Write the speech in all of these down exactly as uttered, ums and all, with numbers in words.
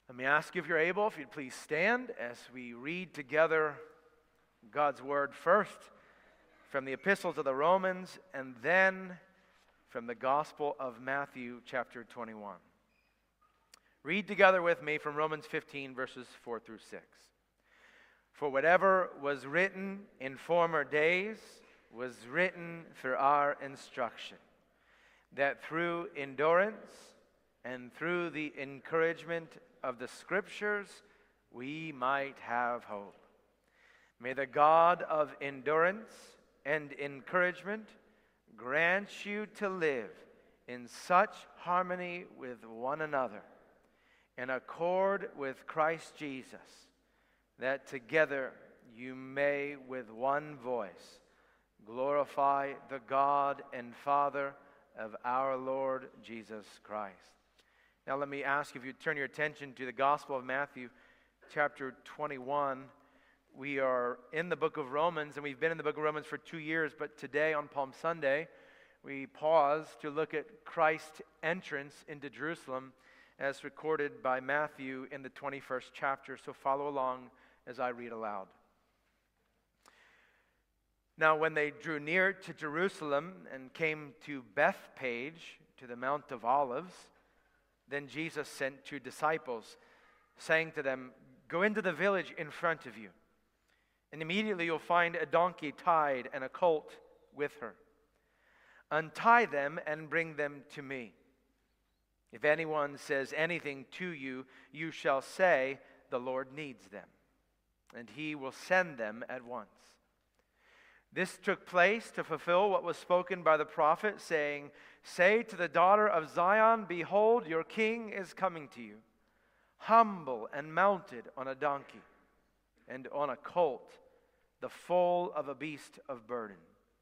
Let me ask you, if you're able, if you'd please stand as we read together God's Word, first from the Epistle to the Romans and then from the Gospel of Matthew chapter twenty-one. Read together with me from Romans fifteen verses four through six. For whatever was written in former days was written for our instruction, that through endurance and through the encouragement of the Scriptures we might have hope. May the God of endurance and encouragement grant you to live in such harmony with one another, in accord with Christ Jesus, that together you may with one voice glorify the God and Father of our Lord Jesus Christ. Now let me ask you, if you turn your attention to the Gospel of Matthew chapter twenty-one. We are in the book of Romans, and we've been in the book of Romans for two years, but today on Palm Sunday, we pause to look at Christ's entrance into Jerusalem as recorded by Matthew in the twenty-first chapter. So follow along as I read aloud. Now when they drew near to Jerusalem and came to Bethphage, to the Mount of Olives, then Jesus sent two disciples, saying to them, "Go into the village in front of you, and immediately you'll find a donkey tied and a colt with her. Untie them and bring them to me. If anyone says anything to you, you shall say, 'The Lord needs them,' and he will send them at once." This took place to fulfill what was spoken by the prophet, saying, "Say to the daughter of Zion, behold, your king is coming to you, humble and mounted on a donkey, and on a colt, the foal of a beast of burden."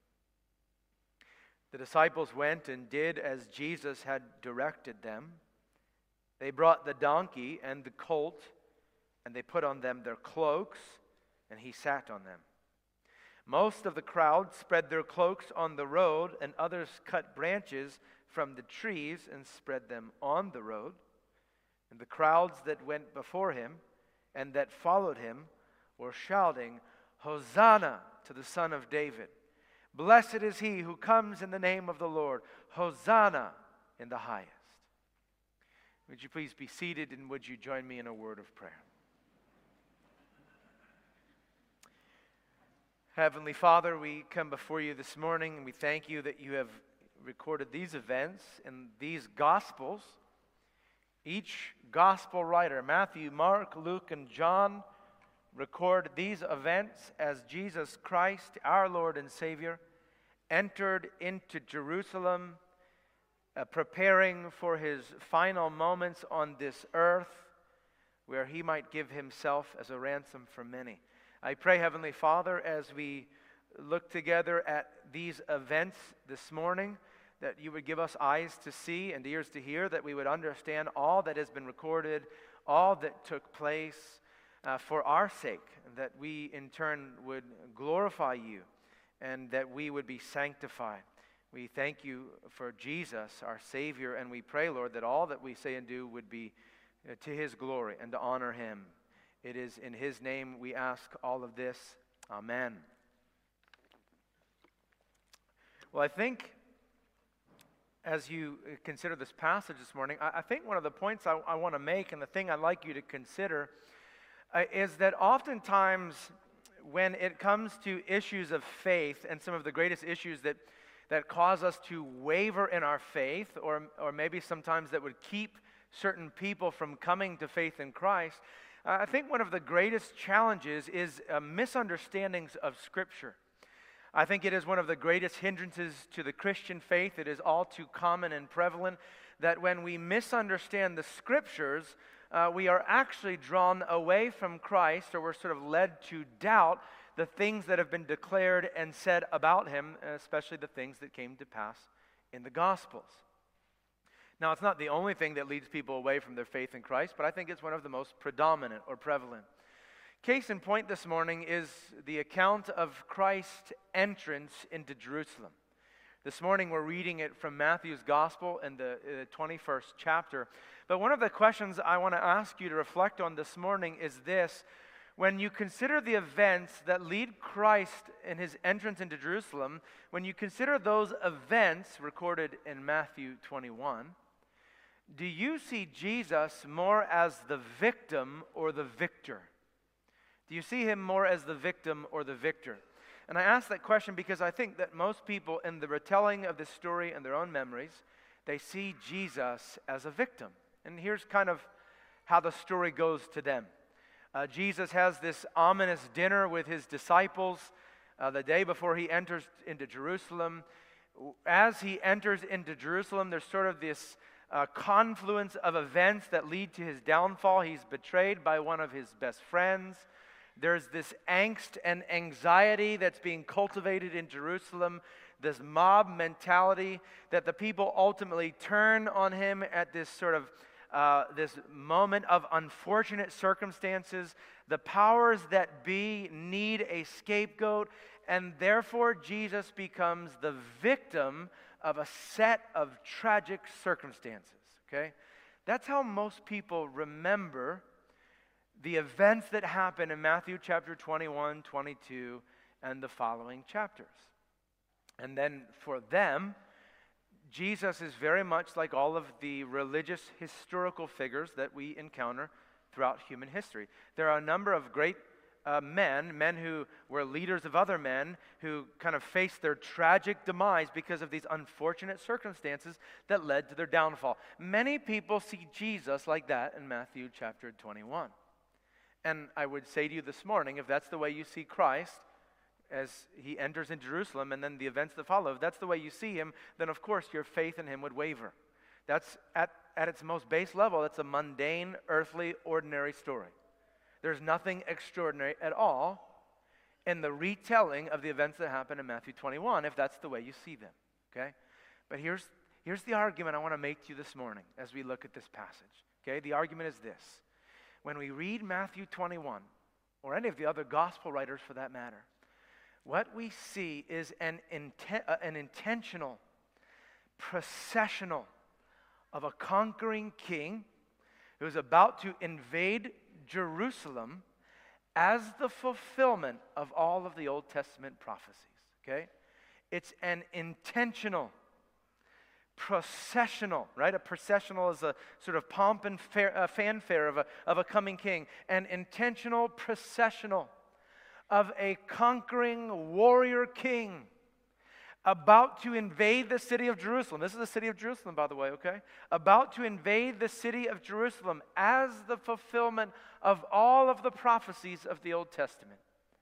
The disciples went and did as Jesus had directed them. They brought the donkey and the colt, and they put on them their cloaks, and he sat on them. Most of the crowd spread their cloaks on the road, and others cut branches from the trees and spread them on the road. And the crowds that went before him and that followed him were shouting, "Hosanna to the Son of David. Blessed is he who comes in the name of the Lord. Hosanna in the highest." Would you please be seated, and would you join me in a word of prayer? Heavenly Father, we come before you this morning, and we thank you that you have recorded these events in these Gospels. Each Gospel writer, Matthew, Mark, Luke, and John, record these events as Jesus Christ, our Lord and Savior, entered into Jerusalem, uh, preparing for his final moments on this earth, where he might give himself as a ransom for many. I pray, Heavenly Father, as we look together at these events this morning, that you would give us eyes to see and ears to hear, that we would understand all that has been recorded, all that took place uh, for our sake, and that we in turn would glorify you and that we would be sanctified. We thank you for Jesus, our Savior, and we pray, Lord, that all that we say and do would be uh, to his glory and to honor him. It is in his name we ask all of this. Amen. Well, I think as you consider this passage this morning, I, I think one of the points I, I want to make, and the thing I'd like you to consider, uh, is that oftentimes when it comes to issues of faith, and some of the greatest issues that, that cause us to waver in our faith, or, or maybe sometimes that would keep certain people from coming to faith in Christ, Uh, I think one of the greatest challenges is uh, misunderstandings of Scripture. I think it is one of the greatest hindrances to the Christian faith. It is all too common and prevalent that when we misunderstand the Scriptures, uh, we are actually drawn away from Christ, or we're sort of led to doubt the things that have been declared and said about him, especially the things that came to pass in the Gospels. Now, it's not the only thing that leads people away from their faith in Christ, but I think it's one of the most predominant or prevalent. Case in point this morning is the account of Christ's entrance into Jerusalem. This morning we're reading it from Matthew's Gospel in the uh, twenty-first chapter. But one of the questions I want to ask you to reflect on this morning is this. When you consider the events that lead Christ in his entrance into Jerusalem, when you consider those events recorded in Matthew twenty-one, do you see Jesus more as the victim or the victor? Do you see him more as the victim or the victor? And I ask that question because I think that most people in the retelling of this story in their own memories, they see Jesus as a victim. And here's kind of how the story goes to them. Uh, Jesus has this ominous dinner with his disciples uh, the day before he enters into Jerusalem. As he enters into Jerusalem, there's sort of this uh, confluence of events that lead to his downfall. He's betrayed by one of his best friends. There's this angst and anxiety that's being cultivated in Jerusalem, this mob mentality that the people ultimately turn on him at this sort of uh, this moment of unfortunate circumstances. The powers that be need a scapegoat, and therefore Jesus becomes the victim of a set of tragic circumstances, okay? That's how most people remember the events that happen in Matthew chapter twenty-one, twenty-two, and the following chapters. And then for them, Jesus is very much like all of the religious historical figures that we encounter throughout human history. There are a number of great uh, men, men who were leaders of other men, who kind of faced their tragic demise because of these unfortunate circumstances that led to their downfall. Many people see Jesus like that in Matthew chapter twenty-one. And I would say to you this morning, if that's the way you see Christ as he enters into Jerusalem and then the events that follow, if that's the way you see him, then of course your faith in him would waver. That's at, at its most base level, it's a mundane, earthly, ordinary story. There's nothing extraordinary at all in the retelling of the events that happen in Matthew twenty-one, if that's the way you see them, okay? But here's, here's the argument I want to make to you this morning as we look at this passage, okay? The argument is this. When we read Matthew twenty-one, or any of the other gospel writers for that matter, what we see is an, inten- uh, an intentional, processional of a conquering king who is about to invade Jerusalem as the fulfillment of all of the Old Testament prophecies, okay? It's an intentional, processional, right? A processional is a sort of pomp and fair, uh, fanfare of a, of a coming king. An intentional processional of a conquering warrior king about to invade the city of Jerusalem. This is the city of Jerusalem, by the way, okay? About to invade the city of Jerusalem as the fulfillment of all of the prophecies of the Old Testament.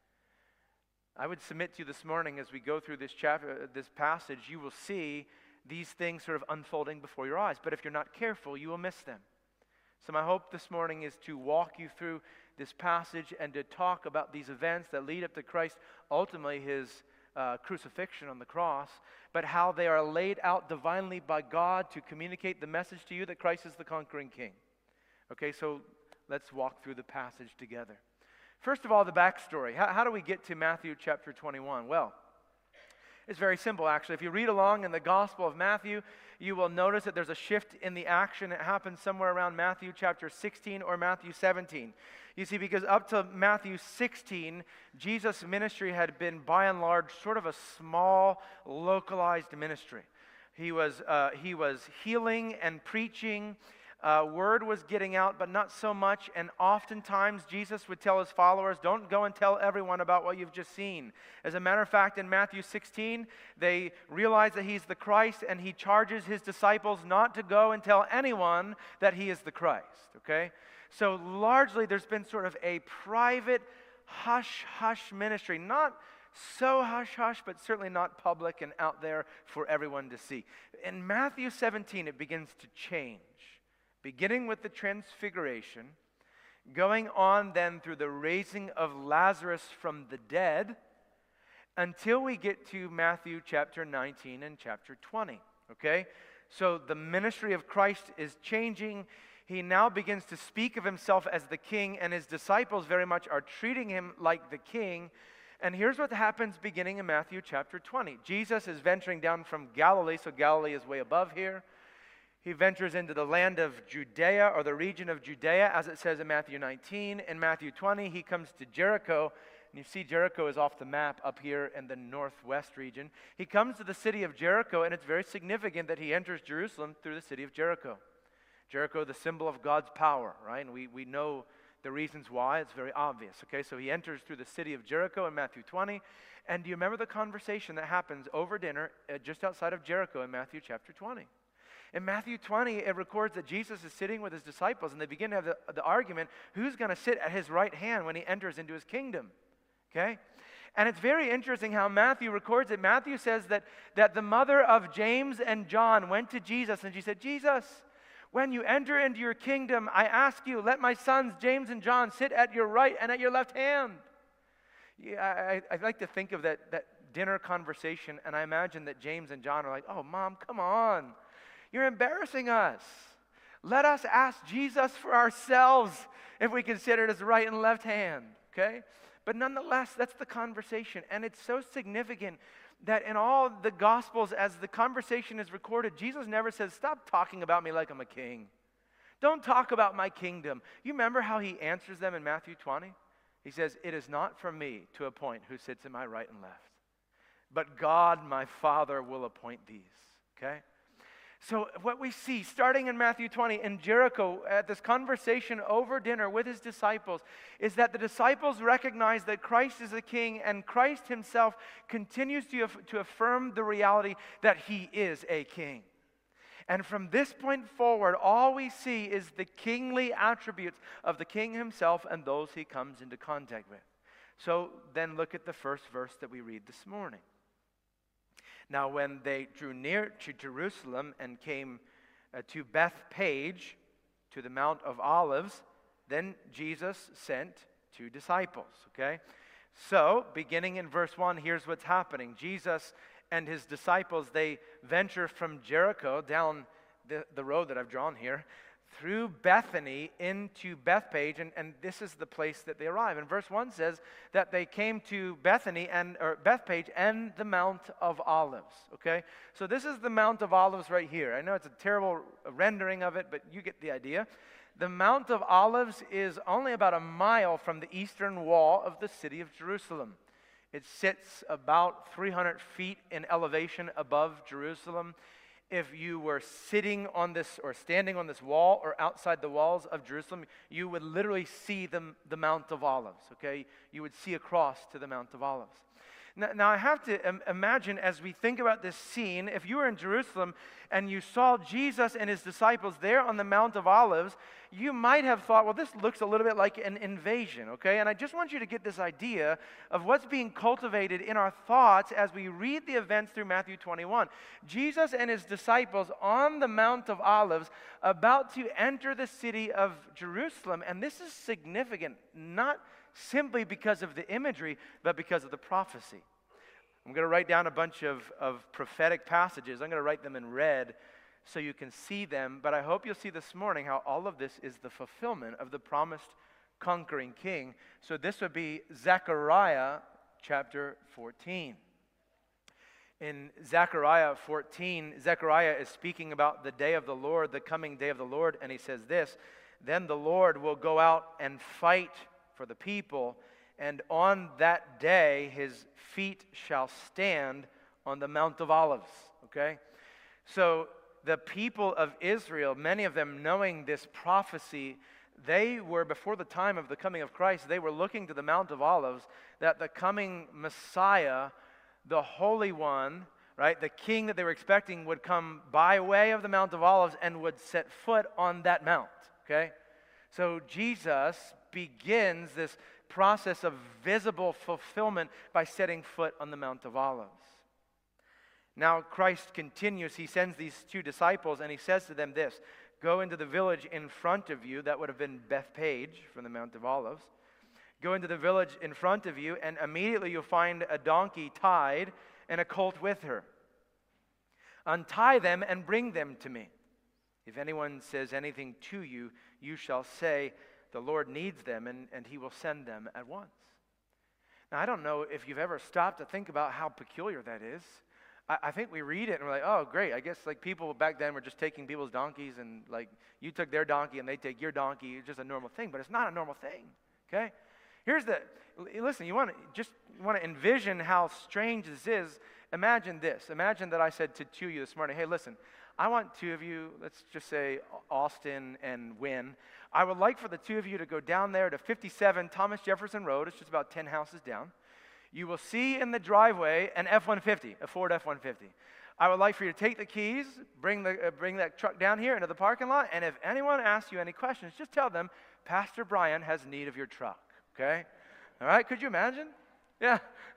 I would submit to you this morning as we go through this chapter, this passage, you will see these things sort of unfolding before your eyes. But if you're not careful, you will miss them. So my hope this morning is to walk you through this passage and to talk about these events that lead up to Christ, ultimately his uh, crucifixion on the cross, but how they are laid out divinely by God to communicate the message to you that Christ is the conquering king. Okay, so let's walk through the passage together. First of all, the backstory. How, how do we get to Matthew chapter twenty-one? Well, it's very simple, actually. If you read along in the Gospel of Matthew, you will notice that there's a shift in the action. It happens somewhere around Matthew chapter sixteen or Matthew seventeen. You see, because up to Matthew sixteen, Jesus' ministry had been, by and large, sort of a small, localized ministry. He was, uh, he was healing and preaching. Uh, word was getting out, but not so much. And oftentimes, Jesus would tell his followers, don't go and tell everyone about what you've just seen. As a matter of fact, in Matthew sixteen, they realize that he's the Christ, and he charges his disciples not to go and tell anyone that he is the Christ, okay? So largely, there's been sort of a private hush-hush ministry. Not so hush-hush, but certainly not public and out there for everyone to see. In Matthew seventeen, it begins to change. Beginning with the transfiguration, going on then through the raising of Lazarus from the dead, until we get to Matthew chapter nineteen and chapter twenty, okay? So the ministry of Christ is changing. He now begins to speak of himself as the king, and his disciples very much are treating him like the king. And here's what happens beginning in Matthew chapter twenty. Jesus is venturing down from Galilee, so Galilee is way above here. He ventures into the land of Judea, or the region of Judea, as it says in Matthew nineteen. In Matthew twenty, he comes to Jericho. And you see Jericho is off the map up here in the northwest region. He comes to the city of Jericho, and it's very significant that he enters Jerusalem through the city of Jericho. Jericho, the symbol of God's power, right? And we, we know the reasons why. It's very obvious, okay? So he enters through the city of Jericho in Matthew twenty. And do you remember the conversation that happens over dinner uh, just outside of Jericho in Matthew chapter twenty? In Matthew twenty, it records that Jesus is sitting with his disciples, and they begin to have the, the argument, who's going to sit at his right hand when he enters into his kingdom? Okay? And it's very interesting how Matthew records it. Matthew says that, that the mother of James and John went to Jesus, and she said, Jesus, when you enter into your kingdom, I ask you, let my sons, James and John, sit at your right and at your left hand. Yeah, I, I like to think of that, that dinner conversation, and I imagine that James and John are like, oh, Mom, come on. You're embarrassing us. Let us ask Jesus for ourselves if we consider it as right and left hand, okay? But nonetheless, that's the conversation. And it's so significant that in all the Gospels, as the conversation is recorded, Jesus never says, stop talking about me like I'm a king. Don't talk about my kingdom. You remember how he answers them in Matthew twenty? He says, it is not for me to appoint who sits in my right and left, but God, my Father, will appoint these, okay? So what we see, starting in Matthew twenty, in Jericho, at this conversation over dinner with his disciples, is that the disciples recognize that Christ is the king, and Christ himself continues to, to affirm the reality that he is a king. And from this point forward, all we see is the kingly attributes of the king himself and those he comes into contact with. So then look at the first verse that we read this morning. Now, when they drew near to Jerusalem and came uh, to Bethphage, to the Mount of Olives, then Jesus sent two disciples, okay? So, beginning in verse one, here's what's happening. Jesus and his disciples, they venture from Jericho down the, the road that I've drawn here, through Bethany into Bethphage, and, and this is the place that they arrive. And verse one says that they came to Bethany and or Bethphage and the Mount of Olives. Okay, so this is the Mount of Olives right here. I know it's a terrible rendering of it, but you get the idea. The Mount of Olives is only about a mile from the eastern wall of the city of Jerusalem. It sits about three hundred feet in elevation above Jerusalem. If you were sitting on this or standing on this wall or outside the walls of Jerusalem, you would literally see the, the Mount of Olives, okay? You would see across to the Mount of Olives. Now, now I have to im- imagine as we think about this scene, if you were in Jerusalem and you saw Jesus and his disciples there on the Mount of Olives, you might have thought, well, this looks a little bit like an invasion, okay? And I just want you to get this idea of what's being cultivated in our thoughts as we read the events through Matthew twenty-one. Jesus and his disciples on the Mount of Olives about to enter the city of Jerusalem. And this is significant, not simply because of the imagery, but because of the prophecy. I'm going to write down a bunch of, of prophetic passages. I'm going to write them in red so you can see them, but I hope you'll see this morning how all of this is the fulfillment of the promised conquering king. So this would be Zechariah chapter fourteen. In Zechariah fourteen, Zechariah is speaking about the day of the Lord, the coming day of the Lord, and he says this, then the Lord will go out and fight for the people, and on that day his feet shall stand on the Mount of Olives, okay? So the people of Israel, many of them knowing this prophecy, they were, before the time of the coming of Christ, they were looking to the Mount of Olives, that the coming Messiah, the Holy One, right, the king that they were expecting would come by way of the Mount of Olives and would set foot on that mount, okay? So Jesus begins this process of visible fulfillment by setting foot on the Mount of Olives. Now Christ continues, he sends these two disciples and he says to them this, go into the village in front of you, that would have been Bethphage from the Mount of Olives. Go into the village in front of you and immediately you'll find a donkey tied and a colt with her. Untie them and bring them to me. If anyone says anything to you, you shall say, the Lord needs them, and, and he will send them at once. Now, I don't know if you've ever stopped to think about how peculiar that is. I, I think we read it and we're like, oh, great. I guess like people back then were just taking people's donkeys and like you took their donkey and they take your donkey. It's just a normal thing, but it's not a normal thing, okay? Here's the, listen, you want to just want to envision how strange this is. Imagine this. Imagine that I said to two of you this morning, hey, listen, I want two of you, let's just say Austin and Wynn. I would like for the two of you to go down there to fifty-seven Thomas Jefferson Road. It's just about ten houses down. You will see in the driveway an F one fifty, a Ford F one fifty. I would like for you to take the keys, bring the uh, bring that truck down here into the parking lot, and if anyone asks you any questions, just tell them, Pastor Brian has need of your truck, okay? All right, could you imagine? Yeah.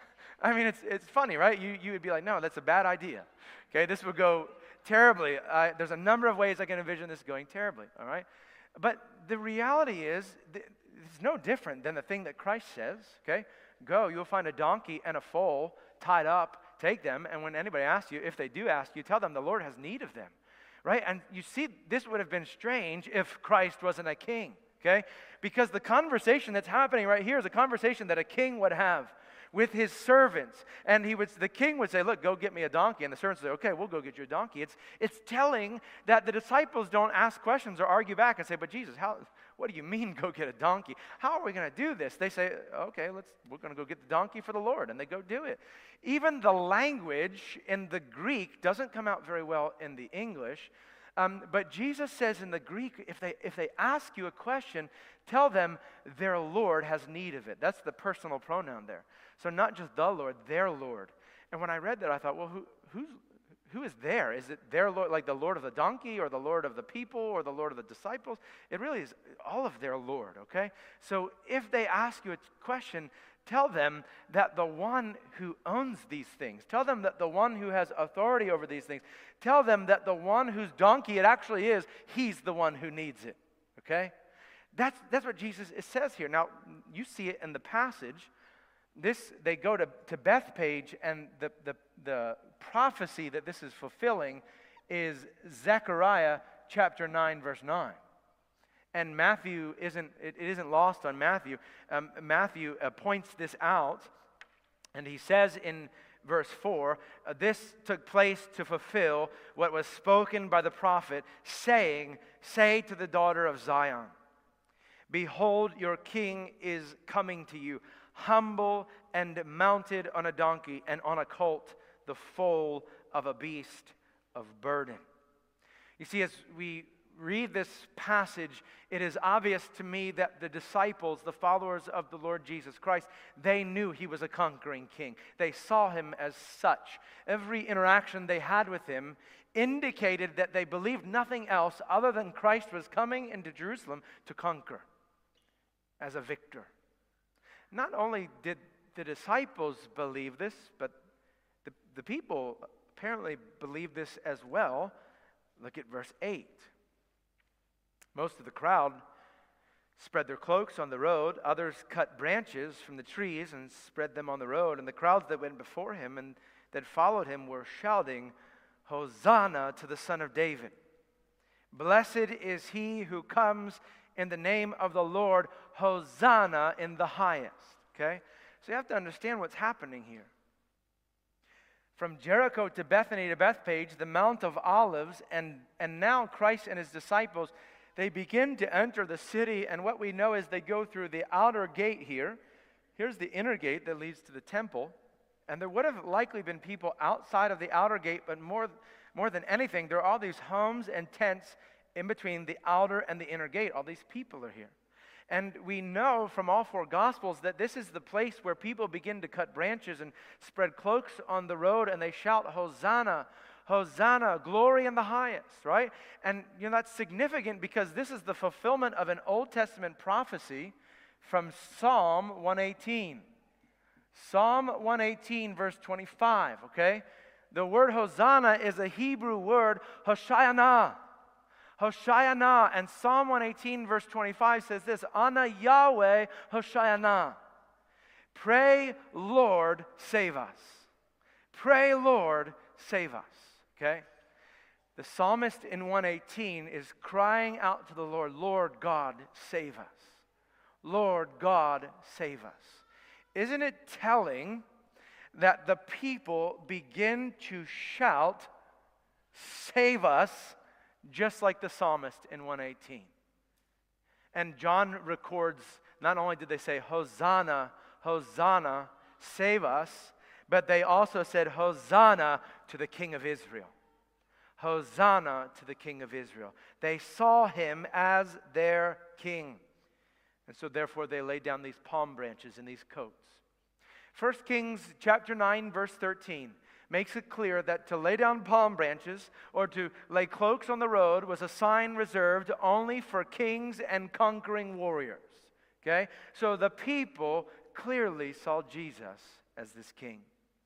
I mean, it's it's funny, right? You you would be like, no, that's a bad idea. Okay, this would go terribly. Uh, there's a number of ways I can envision this going terribly, all right? But the reality is, th- it's no different than the thing that Christ says, okay? Go, you'll find a donkey and a foal tied up, take them, and when anybody asks you, if they do ask you, tell them the Lord has need of them, right? And you see, this would have been strange if Christ wasn't a king, okay? Because the conversation that's happening right here is a conversation that a king would have with his servants. And he would, the king would say, look, go get me a donkey. And the servants would say, okay, we'll go get you a donkey. It's, it's telling that the disciples don't ask questions or argue back and say, but Jesus, how, what do you mean go get a donkey? How are we going to do this? They say, okay, let's, we're going to go get the donkey for the Lord. And they go do it. Even the language in the Greek doesn't come out very well in the English. Um, but Jesus says in the Greek, if they, if they ask you a question, tell them their Lord has need of it. That's the personal pronoun there. So not just the Lord, their Lord. And when I read that, I thought, well, who, who's, who is there? Is it their Lord, like the Lord of the donkey or the Lord of the people or the Lord of the disciples? It really is all of their Lord, okay? So if they ask you a question, tell them that the one who owns these things, tell them that the one who has authority over these things, tell them that the one whose donkey it actually is, he's the one who needs it, okay? That's, that's what Jesus says here. Now, you see it in the passage. This, they go to, to Bethpage, and the, the, the prophecy that this is fulfilling is Zechariah chapter nine, verse nine. And Matthew isn't, it, it isn't lost on Matthew. Um, Matthew uh, points this out, and he says in verse four, uh, this took place to fulfill what was spoken by the prophet, saying, say to the daughter of Zion, behold, your king is coming to you, humble and mounted on a donkey, and on a colt, the foal of a beast of burden. You see, as we read this passage, it is obvious to me that the disciples, the followers of the Lord Jesus Christ, they knew he was a conquering king. They saw him as such. Every interaction they had with him indicated that they believed nothing else other than Christ was coming into Jerusalem to conquer as a victor. Not only did the disciples believe this, but the, the people apparently believed this as well. Look at verse eight. Most of the crowd spread their cloaks on the road. Others cut branches from the trees and spread them on the road. And the crowds that went before him and that followed him were shouting, Hosanna to the Son of David. Blessed is he who comes in the name of the Lord. Hosanna in the highest. Okay? So you have to understand what's happening here. From Jericho to Bethany to Bethpage, the Mount of Olives, and, and now Christ and his disciples, they begin to enter the city, and what we know is they go through the outer gate here. Here's the inner gate that leads to the temple, and there would have likely been people outside of the outer gate, but more, more than anything, there are all these homes and tents in between the outer and the inner gate. All these people are here. And we know from all four Gospels that this is the place where people begin to cut branches and spread cloaks on the road, and they shout, Hosanna, Hosanna, glory in the highest, right? And you know that's significant because this is the fulfillment of an Old Testament prophecy from Psalm one eighteen. Psalm one eighteen, verse twenty-five, okay? The word Hosanna is a Hebrew word, Hoshayana. Hoshayana, and Psalm one eighteen verse twenty-five says this, Ana Yahweh Hoshayana. Pray, Lord, save us. Pray, Lord, save us. Okay? The psalmist in one eighteen is crying out to the Lord, Lord God, save us. Lord God, save us. isn't it telling that the people begin to shout, "Save us," just like the psalmist in one eighteen? And John records, not only did they say, "Hosanna, Hosanna, save us," but they also said, "Hosanna to the King of Israel." Hosanna to the King of Israel. They saw him as their king. And so therefore they laid down these palm branches and these coats. First Kings chapter nine, verse thirteen makes it clear that to lay down palm branches or to lay cloaks on the road was a sign reserved only for kings and conquering warriors. Okay? So the people clearly saw Jesus as this king.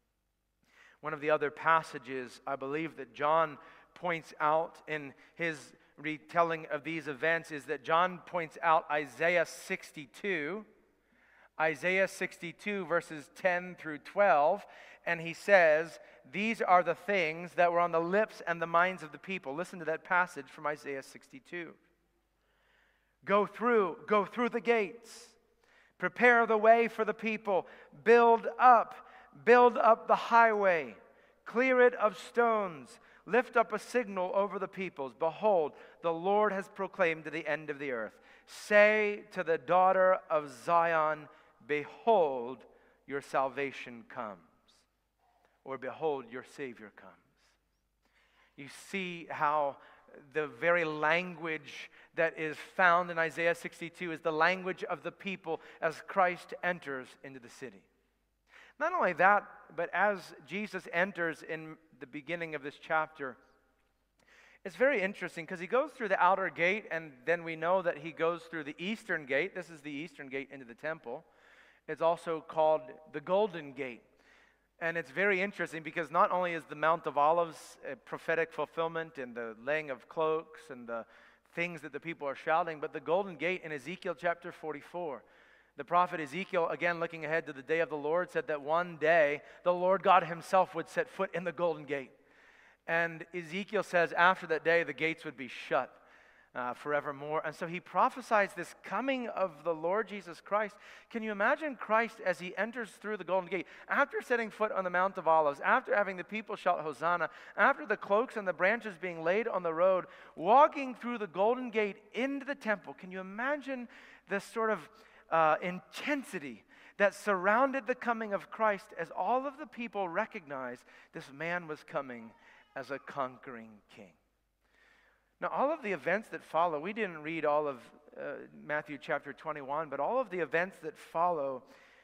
One of the other passages, I believe, that John points out in his retelling of these events is that John points out Isaiah sixty-two. Isaiah sixty-two, verses ten through twelve, and he says, "These are the things that were on the lips and the minds of the people." Listen to that passage from Isaiah sixty-two. Go through, go through the gates. Prepare the way for the people. Build up, build up the highway. Clear it of stones. Lift up a signal over the peoples. Behold, the Lord has proclaimed to the end of the earth. Say to the daughter of Zion, behold, your salvation comes. Or behold, your Savior comes. You see how the very language that is found in Isaiah sixty-two is the language of the people as Christ enters into the city. Not only that, but as Jesus enters in the beginning of this chapter, it's very interesting because he goes through the outer gate, and then we know that he goes through the eastern gate. This is the eastern gate into the temple. It's also called the Golden Gate. And it's very interesting because not only is the Mount of Olives a prophetic fulfillment in the laying of cloaks and the things that the people are shouting, but the Golden Gate in Ezekiel chapter forty-four. The prophet Ezekiel, again looking ahead to the day of the Lord, said that one day the Lord God himself would set foot in the Golden Gate. And Ezekiel says after that day the gates would be shut uh, forevermore. And so he prophesies this coming of the Lord Jesus Christ. Can you imagine Christ as he enters through the Golden Gate, after setting foot on the Mount of Olives, after having the people shout Hosanna, after the cloaks and the branches being laid on the road, walking through the Golden Gate into the temple? Can you imagine this sort of Uh, intensity that surrounded the coming of Christ as all of the people recognized this man was coming as a conquering king? Now, all of the events that follow, we didn't read all of uh, Matthew chapter twenty-one, but all of the events that follow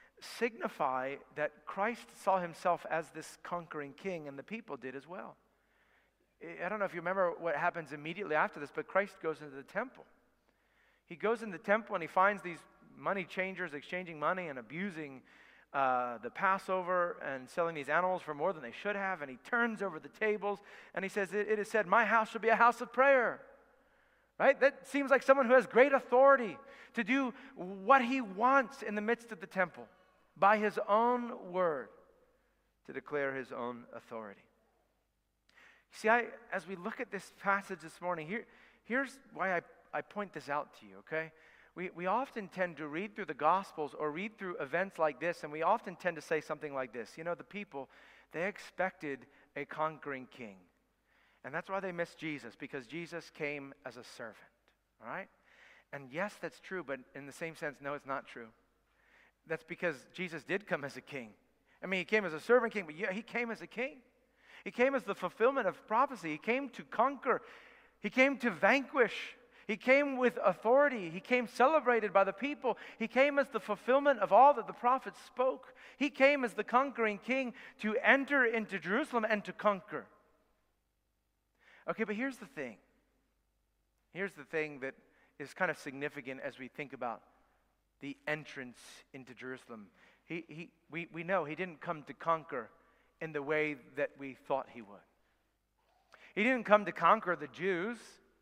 signify that Christ saw himself as this conquering king, and the people did as well. I don't know if you remember what happens immediately after this, but Christ goes into the temple. He goes into the temple and he finds these money changers exchanging money and abusing uh, the Passover and selling these animals for more than they should have. And he turns over the tables and he says, it, it is said, my house shall be a house of prayer. Right? That seems like someone who has great authority to do what he wants in the midst of the temple by his own word, to declare his own authority. See, I, as we look at this passage this morning, here, here's why I, I point this out to you, okay? We, we often tend to read through the Gospels or read through events like this, and we often tend to say something like this. You know, the people, they expected a conquering king. And that's why they missed Jesus, because Jesus came as a servant, all right? And yes, that's true, but in the same sense, no, it's not true. That's because Jesus did come as a king. I mean, he came as a servant king, but yeah, he came as a king. He came as the fulfillment of prophecy. He came to conquer. He came to vanquish. He came with authority. He came celebrated by the people. He came as the fulfillment of all that the prophets spoke. He came as the conquering king to enter into Jerusalem and to conquer. Okay, but here's the thing. Here's the thing that is kind of significant as we think about the entrance into Jerusalem. He, he, we, we know he didn't come to conquer in the way that we thought he would. He didn't come to conquer the Jews.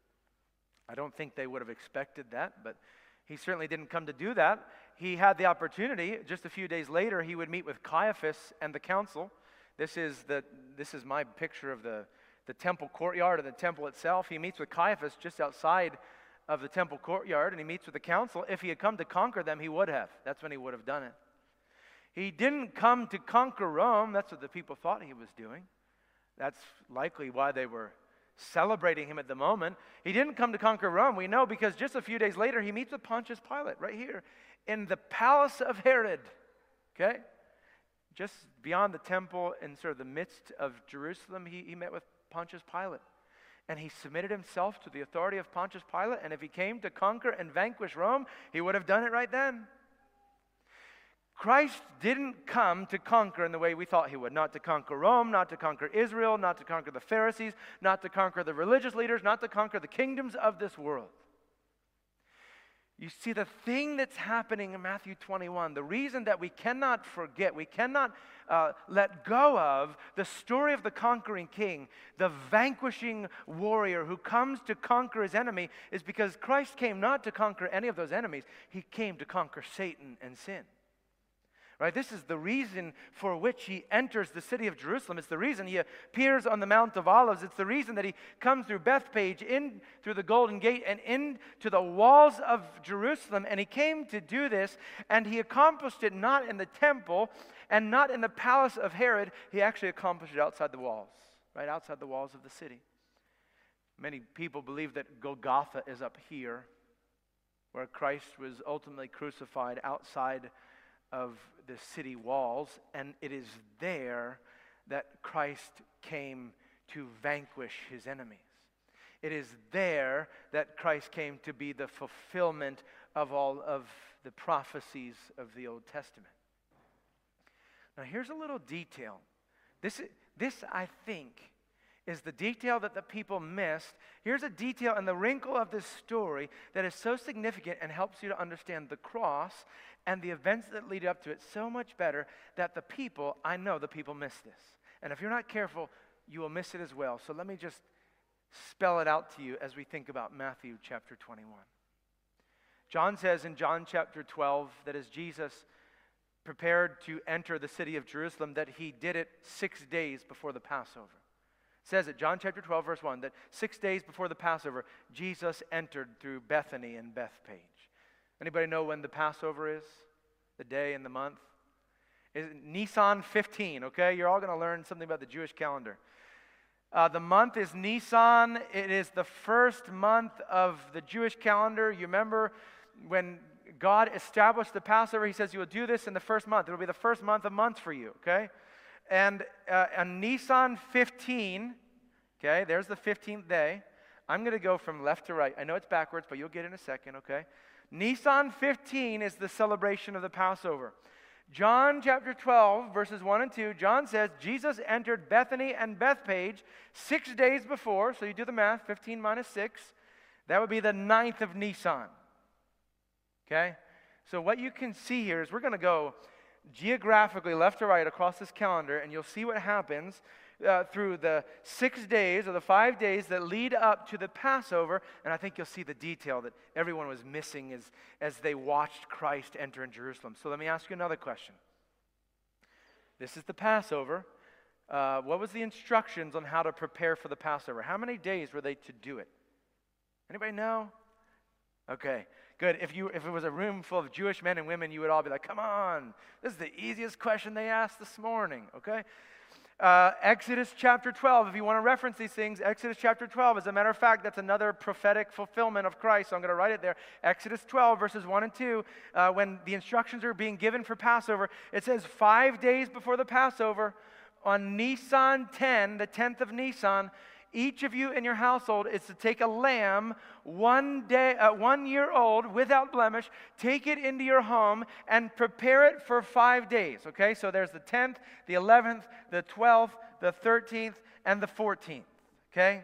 I don't think they would have expected that, but he certainly didn't come to do that. He had the opportunity. Just a few days later, he would meet with Caiaphas and the council. This is the this is my picture of the, the temple courtyard and the temple itself. He meets with Caiaphas just outside of the temple courtyard, and he meets with the council. If he had come to conquer them, he would have. That's when he would have done it. He didn't come to conquer Rome. That's what the people thought he was doing. That's likely why they were celebrating him at the moment. He didn't come to conquer Rome, we know, because just a few days later he meets with Pontius Pilate right here in the palace of Herod. Okay? Just beyond the temple in sort of the midst of Jerusalem, he, he met with Pontius Pilate. And he submitted himself to the authority of Pontius Pilate. And if he came to conquer and vanquish Rome, he would have done it right then. Christ didn't come to conquer in the way we thought he would. Not to conquer Rome, not to conquer Israel, not to conquer the Pharisees, not to conquer the religious leaders, not to conquer the kingdoms of this world. You see, the thing that's happening in Matthew twenty-one, the reason that we cannot forget, we cannot uh, let go of the story of the conquering king, the vanquishing warrior who comes to conquer his enemy, is because Christ came not to conquer any of those enemies. He came to conquer Satan and sin. Right? This is the reason for which he enters the city of Jerusalem. It's the reason he appears on the Mount of Olives. It's the reason that he comes through Bethpage, in through the Golden Gate, and into the walls of Jerusalem. And he came to do this, and he accomplished it not in the temple and not in the palace of Herod. He actually accomplished it outside the walls, right outside the walls of the city. Many people believe that Golgotha is up here, where Christ was ultimately crucified outside of the city walls, and it is there that Christ came to vanquish his enemies. It is there that Christ came to be the fulfillment of all of the prophecies of the Old Testament. Now here's a little detail. This, this I think, is the detail that the people missed. Here's a detail and the wrinkle of this story that is so significant and helps you to understand the cross and the events that lead up to it so much better, that the people, I know the people miss this. And if you're not careful, you will miss it as well. So let me just spell it out to you as we think about Matthew chapter twenty-one. John says in John chapter twelve that as Jesus prepared to enter the city of Jerusalem, that he did it six days before the Passover. It says at John chapter twelve, verse one, that six days before the Passover, Jesus entered through Bethany and Bethpage. Anybody know when the Passover is? The day and the month? Is Nisan fifteen, okay? You're all going to learn something about the Jewish calendar. Uh, the month is Nisan. It is the first month of the Jewish calendar. You remember when God established the Passover, he says, you will do this in the first month. It will be the first month of months for you, okay? And uh, on Nisan fifteen, okay, there's the fifteenth day. I'm going to go from left to right. I know it's backwards, but you'll get it in a second, okay? Nisan fifteen is the celebration of the Passover. John chapter twelve, verses one and two, John says, Jesus entered Bethany and Bethpage six days before, so you do the math, fifteen minus six, that would be the ninth of Nisan. Okay? So what you can see here is we're going to go geographically left to right across this calendar, and you'll see what happens uh, through the six days or the five days that lead up to the Passover, and I think you'll see the detail that everyone was missing as, as they watched Christ enter in Jerusalem. So let me ask you another question. This is the Passover. Uh, what was the instructions on how to prepare for the Passover? How many days were they to do it? Anybody know? Okay. Good. If you if it was a room full of Jewish men and women, you would all be like, come on, this is the easiest question they asked this morning, okay? Uh, Exodus chapter twelve, if you want to reference these things, Exodus chapter twelve, as a matter of fact, that's another prophetic fulfillment of Christ, so I'm going to write it there. Exodus twelve, verses one and two, uh, when the instructions are being given for Passover, it says five days before the Passover, on Nisan ten, the tenth of Nisan, each of you in your household is to take a lamb, one day, uh, one year old, without blemish, take it into your home and prepare it for five days. Okay, so there's the tenth, the eleventh, the twelfth, the thirteenth, and the fourteenth. Okay,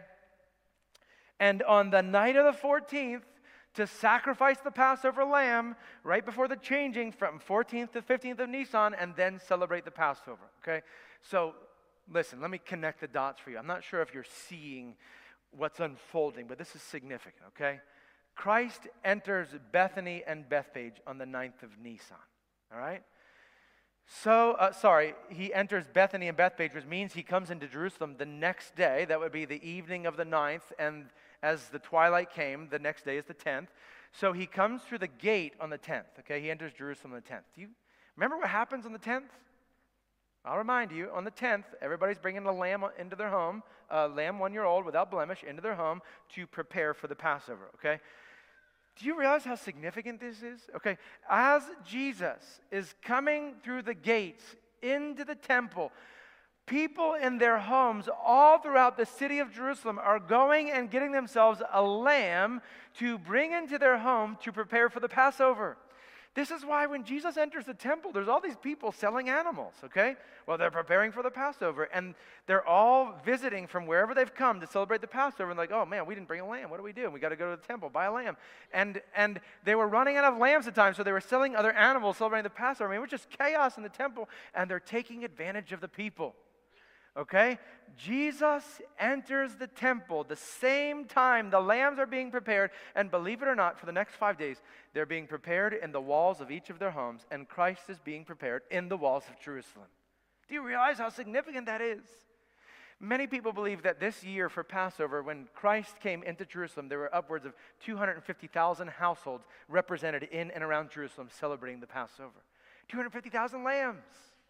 and on the night of the fourteenth, to sacrifice the Passover lamb right before the changing from fourteenth to fifteenth of Nisan, and then celebrate the Passover. Okay, so. Listen, let me connect the dots for you. I'm not sure if you're seeing what's unfolding, but this is significant, okay? Christ enters Bethany and Bethpage on the ninth of Nisan, all right? So, uh, sorry, he enters Bethany and Bethpage, which means he comes into Jerusalem the next day. That would be the evening of the ninth, and as the twilight came, the next day is the tenth. So he comes through the gate on the tenth, okay? He enters Jerusalem on the tenth. Do you Remember what happens on the tenth? I'll remind you, on the tenth, everybody's bringing a lamb into their home, a lamb one year old without blemish into their home to prepare for the Passover, okay? Do you realize how significant this is? Okay, as Jesus is coming through the gates into the temple, people in their homes all throughout the city of Jerusalem are going and getting themselves a lamb to bring into their home to prepare for the Passover. This is why when Jesus enters the temple, there's all these people selling animals, okay? Well, they're preparing for the Passover, and they're all visiting from wherever they've come to celebrate the Passover, and like, oh man, we didn't bring a lamb. What do we do? We got to go to the temple, buy a lamb. And and they were running out of lambs at times, so they were selling other animals celebrating the Passover. I mean, it was just chaos in the temple, and they're taking advantage of the people. Okay? Jesus enters the temple the same time the lambs are being prepared, and believe it or not, for the next five days, they're being prepared in the walls of each of their homes, and Christ is being prepared in the walls of Jerusalem. Do you realize how significant that is? Many people believe that this year for Passover, when Christ came into Jerusalem, there were upwards of two hundred fifty thousand households represented in and around Jerusalem celebrating the Passover. two hundred fifty thousand lambs.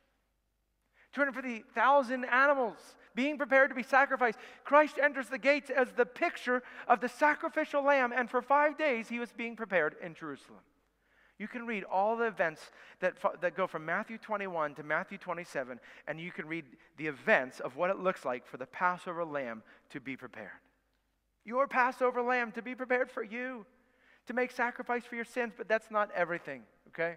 two hundred fifty thousand animals being prepared to be sacrificed. Christ enters the gates as the picture of the sacrificial lamb, and for five days he was being prepared in Jerusalem. You can read all the events that, that go from Matthew twenty-one to Matthew twenty-seven, and you can read the events of what it looks like for the Passover lamb to be prepared. Your Passover lamb to be prepared for you, to make sacrifice for your sins, but that's not everything, okay?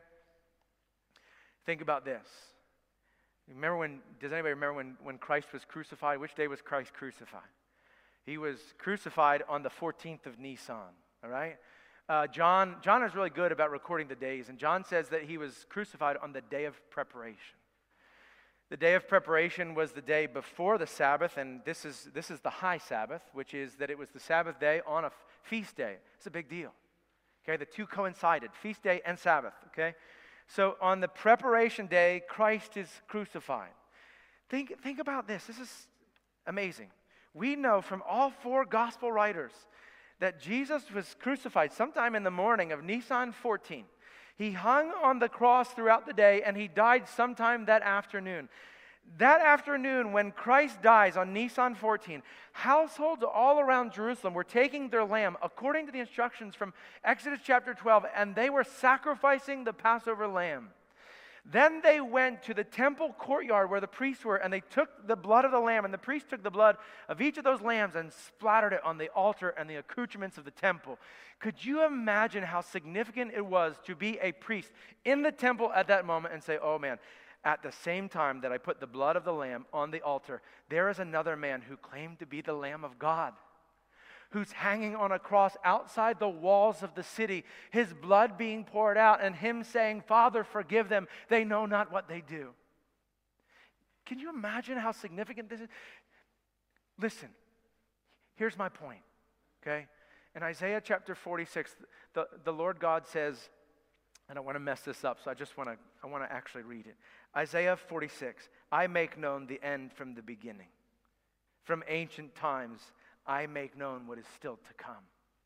Think about this. Remember when, does anybody remember when, when Christ was crucified? Which day was Christ crucified? He was crucified on the fourteenth of Nisan, all right? Uh, John, John is really good about recording the days, and John says that he was crucified on the day of preparation. The day of preparation was the day before the Sabbath, and this is, this is the high Sabbath, which is that it was the Sabbath day on a f- feast day. It's a big deal, okay? The two coincided, feast day and Sabbath, okay? So on the preparation day, Christ is crucified. Think, think about this. This is amazing. We know from all four gospel writers that Jesus was crucified sometime in the morning of Nisan fourteen. He hung on the cross throughout the day, and he died sometime that afternoon. That afternoon, when Christ dies on Nisan fourteen, households all around Jerusalem were taking their lamb according to the instructions from Exodus chapter twelve, and they were sacrificing the Passover lamb. Then they went to the temple courtyard where the priests were, and they took the blood of the lamb, and the priest took the blood of each of those lambs and splattered it on the altar and the accoutrements of the temple. Could you imagine how significant it was to be a priest in the temple at that moment and say, oh man, at the same time that I put the blood of the lamb on the altar, there is another man who claimed to be the Lamb of God, who's hanging on a cross outside the walls of the city, his blood being poured out, and him saying, Father, forgive them, they know not what they do. Can you imagine how significant this is? Listen, here's my point, okay? In Isaiah chapter forty-six, the, the Lord God says, I don't want to mess this up, so I just want to I want to actually read it. Isaiah forty-six, I make known the end from the beginning. From ancient times, I make known what is still to come.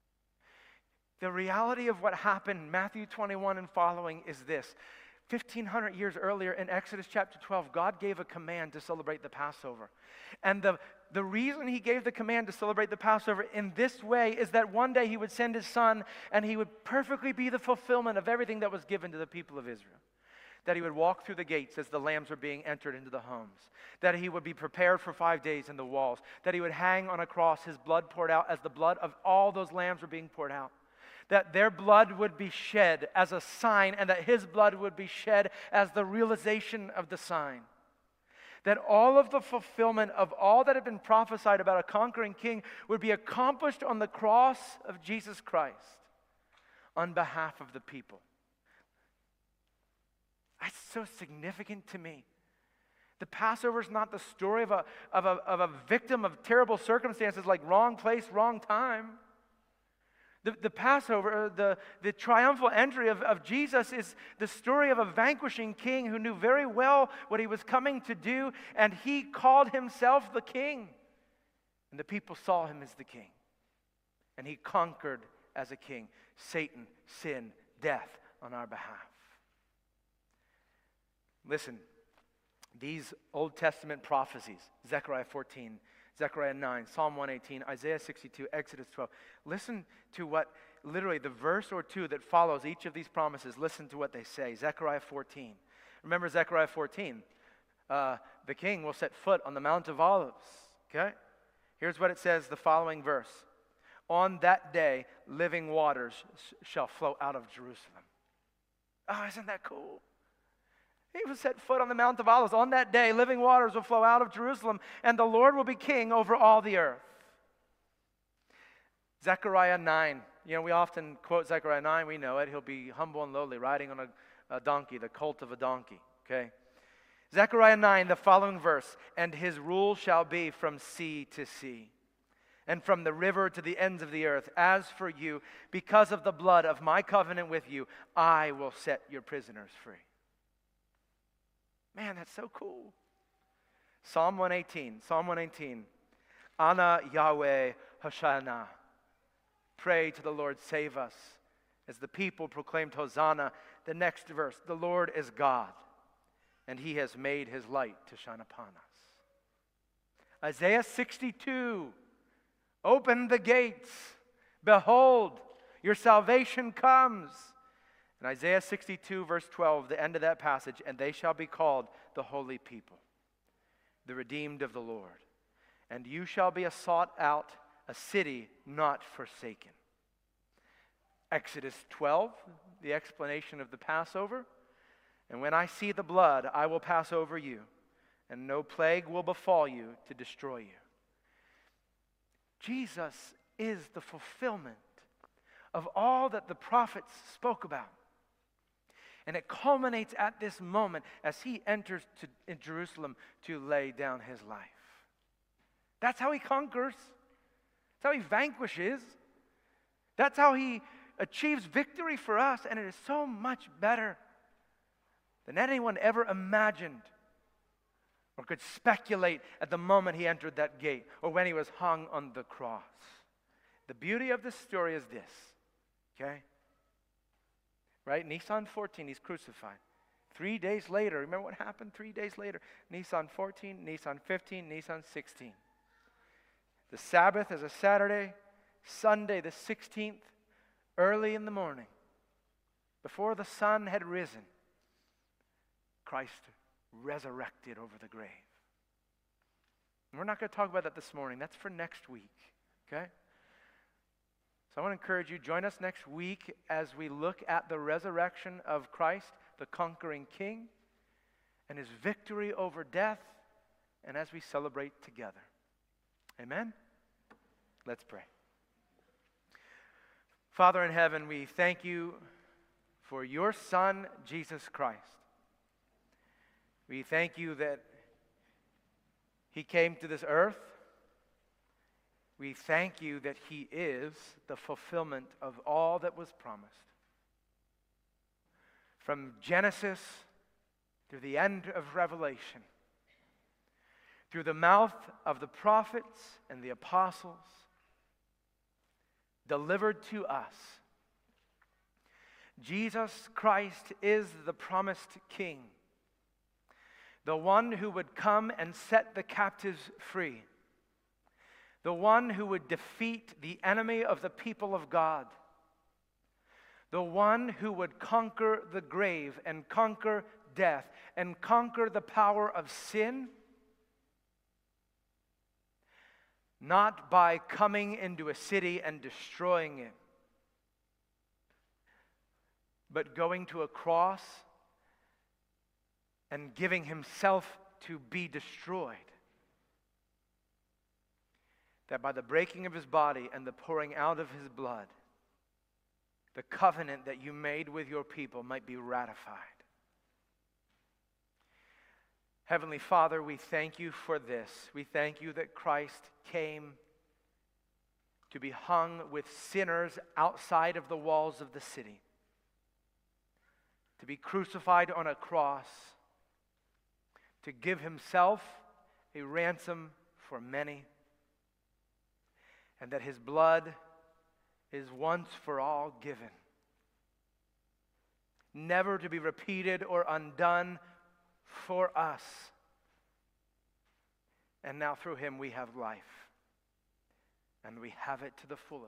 The reality of what happened in Matthew twenty-one and following is this. fifteen hundred years earlier in Exodus chapter twelve, God gave a command to celebrate the Passover. And the, the reason he gave the command to celebrate the Passover in this way is that one day he would send his son and he would perfectly be the fulfillment of everything that was given to the people of Israel. That he would walk through the gates as the lambs were being entered into the homes. That he would be prepared for five days in the walls. That he would hang on a cross, his blood poured out as the blood of all those lambs were being poured out. That their blood would be shed as a sign, and that his blood would be shed as the realization of the sign. That all of the fulfillment of all that had been prophesied about a conquering king would be accomplished on the cross of Jesus Christ on behalf of the people. That's so significant to me. The Passover is not the story of a, of, a, of a victim of terrible circumstances like wrong place, wrong time. The, the Passover, the, the triumphal entry of, of Jesus is the story of a vanquishing king who knew very well what he was coming to do, and he called himself the king. And the people saw him as the king. And he conquered as a king Satan, sin, death on our behalf. Listen, these Old Testament prophecies, Zechariah fourteen, Zechariah nine, Psalm one eighteen, Isaiah sixty-two, Exodus twelve. Listen to what, literally the verse or two that follows each of these promises, listen to what they say. Zechariah fourteen. Remember Zechariah fourteen. Uh, the king will set foot on the Mount of Olives. Okay? Here's what it says, the following verse. On that day, living waters shall flow out of Jerusalem. Oh, isn't that cool? He will set foot on the Mount of Olives. On that day, living waters will flow out of Jerusalem, and the Lord will be king over all the earth. Zechariah nine. You know, we often quote Zechariah nine. We know it. He'll be humble and lowly, riding on a, a donkey, the colt of a donkey. Okay? Zechariah nine, the following verse. And his rule shall be from sea to sea, and from the river to the ends of the earth. As for you, because of the blood of my covenant with you, I will set your prisoners free. Man, that's so cool. Psalm one eighteen. Psalm one eighteen. Ana Yahweh Hoshana. Pray to the Lord, save us. As the people proclaimed Hosanna. The next verse. The Lord is God, and he has made his light to shine upon us. Isaiah sixty-two. Open the gates. Behold, your salvation comes. In Isaiah sixty-two, verse twelve, the end of that passage, and they shall be called the holy people, the redeemed of the Lord. And you shall be a sought out, a city not forsaken. Exodus twelve, the explanation of the Passover. And when I see the blood, I will pass over you, and no plague will befall you to destroy you. Jesus is the fulfillment of all that the prophets spoke about. And it culminates at this moment as he enters to, in Jerusalem to lay down his life. That's how he conquers. That's how he vanquishes. That's how he achieves victory for us. And it is so much better than anyone ever imagined or could speculate at the moment he entered that gate or when he was hung on the cross. The beauty of this story is this, okay? Right? Nisan fourteen, he's crucified. Three days later, remember what happened three days later? Nisan fourteen, Nisan fifteen, Nisan sixteen. The Sabbath is a Saturday, Sunday the sixteenth, early in the morning, before the sun had risen, Christ resurrected over the grave. And we're not going to talk about that this morning. That's for next week, okay? So I want to encourage you, join us next week as we look at the resurrection of Christ, the conquering King, and his victory over death, and as we celebrate together. Amen? Let's pray. Father in heaven, we thank you for your Son, Jesus Christ. We thank you that he came to this earth. We thank you that he is the fulfillment of all that was promised. From Genesis through the end of Revelation, through the mouth of the prophets and the apostles, delivered to us. Jesus Christ is the promised King, the one who would come and set the captives free, the one who would defeat the enemy of the people of God, the one who would conquer the grave and conquer death and conquer the power of sin, not by coming into a city and destroying it, but going to a cross and giving himself to be destroyed. That by the breaking of his body and the pouring out of his blood, the covenant that you made with your people might be ratified. Heavenly Father, we thank you for this. We thank you that Christ came to be hung with sinners outside of the walls of the city, to be crucified on a cross, to give himself a ransom for many, and that his blood is once for all given, never to be repeated or undone for us. And now through him we have life, and we have it to the fullest.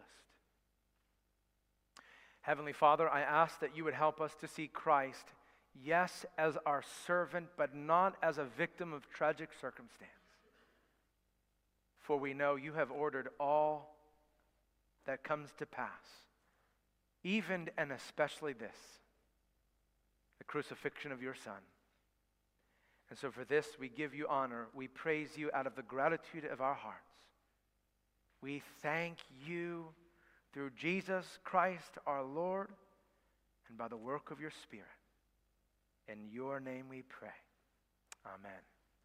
Heavenly Father, I ask that you would help us to see Christ, yes, as our servant, but not as a victim of tragic circumstance. For we know you have ordered all that comes to pass, even and especially this, the crucifixion of your Son. And so for this we give you honor. We praise you out of the gratitude of our hearts. We thank you through Jesus Christ our Lord, and by the work of your Spirit. In your name we pray. Amen.